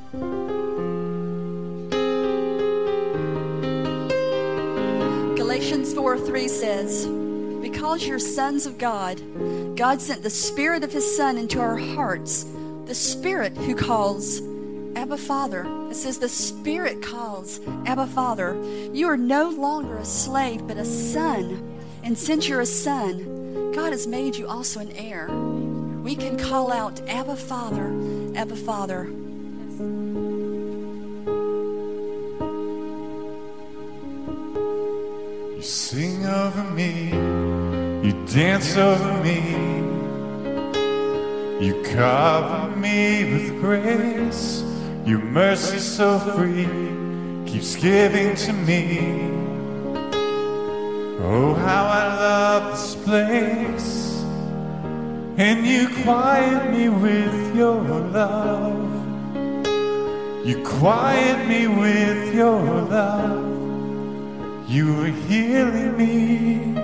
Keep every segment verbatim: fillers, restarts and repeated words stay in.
Galatians four three says, because you're sons of God, God sent the Spirit of His Son into our hearts, the Spirit who calls, Abba Father. It says the Spirit calls, Abba Father. You are no longer a slave, but a son. And since you're a son, God has made you also an heir. We can call out, Abba Father, Abba Father. You sing over me, you dance over me, you cover me with grace. Your mercy so free keeps giving to me. Oh, how I love this place. And you quiet me with your love. You quiet me with your love. You are healing me.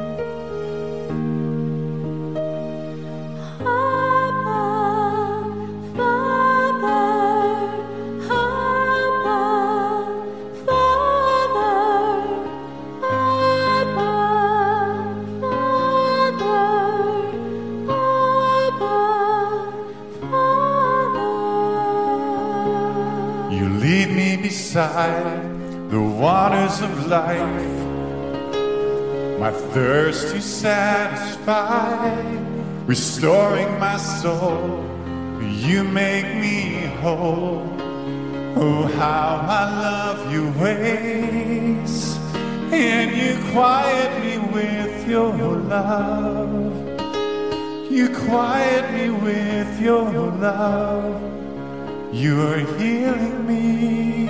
Beside the waters of life, my thirst you satisfy, restoring my soul, you make me whole. Oh, how I love your ways, and you quiet me with your love. You quiet me with your love. You are healing me.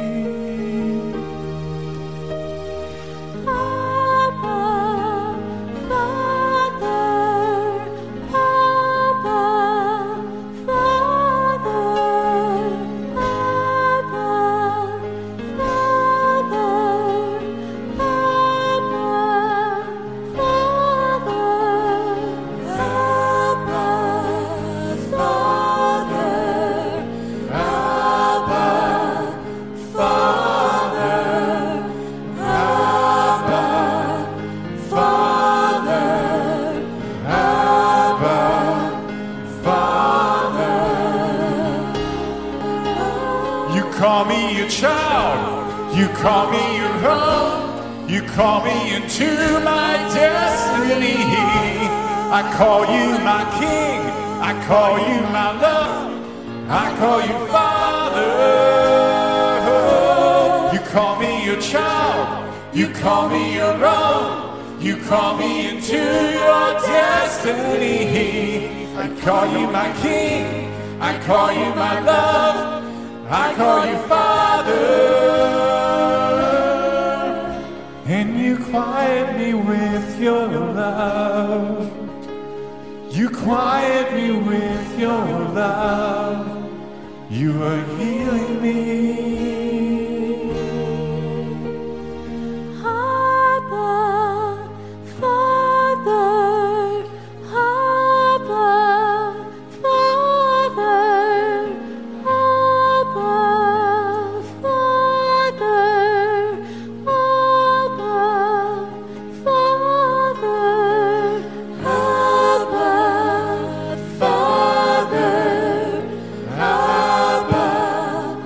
You call me your own. You call me into my destiny. I call you my king. I call you my love. I call you Father. You call me your child. You call me your own. You call me into your destiny. I call you my king. I call you my love. I call you Father. And you quiet me with your love. You quiet me with your love. You are healing me. Abba, Father, Abba, Father, Abba, Father, Abba, Father, Abba, Father, Abba,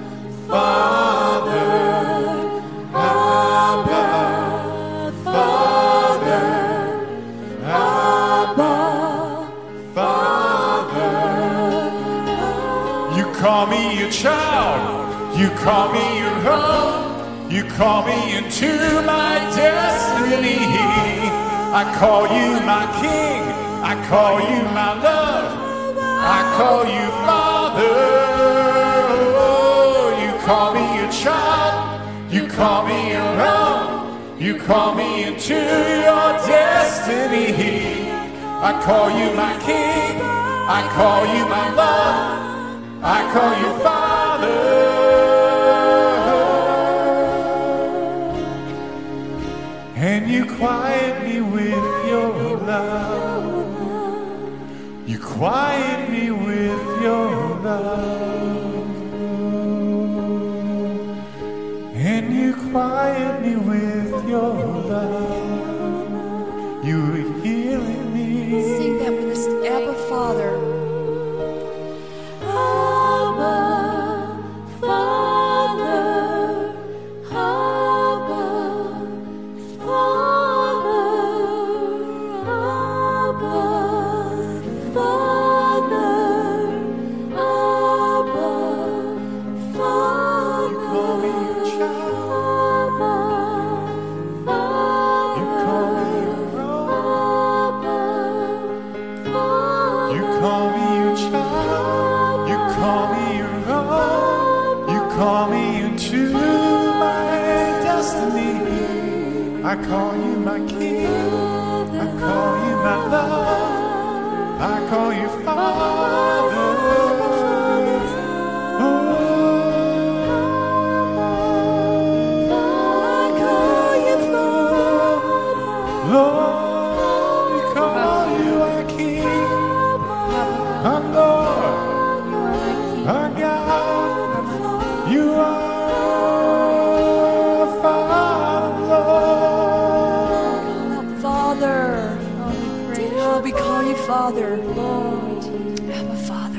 call me your child, you call me your own, you call me into my destiny. I call you my king, I call you my love, I call you Father. Oh, you call me your child, you call me your own, you call me into your destiny. I call you my king, I call you my love, I call you Father. And you quiet me with your love. You quiet me with your love. quiet me with your love. You are healing me. Sing that with us. Abba, Father. Abba, Father, Abba, Father, Abba, Father, Abba, Father. You call me your child. Abba, Father. You call me your own. You call me your child. You call me your own. You call me into my destiny. I call you my king. I call you my love. I call you Father. Oh, I call you Father. Lord, we call you our King, our Lord, You are my King. our God. You are Father, Lord. Father. Oh, we pray. Oh, we call you Father. Lord. Abba, Father.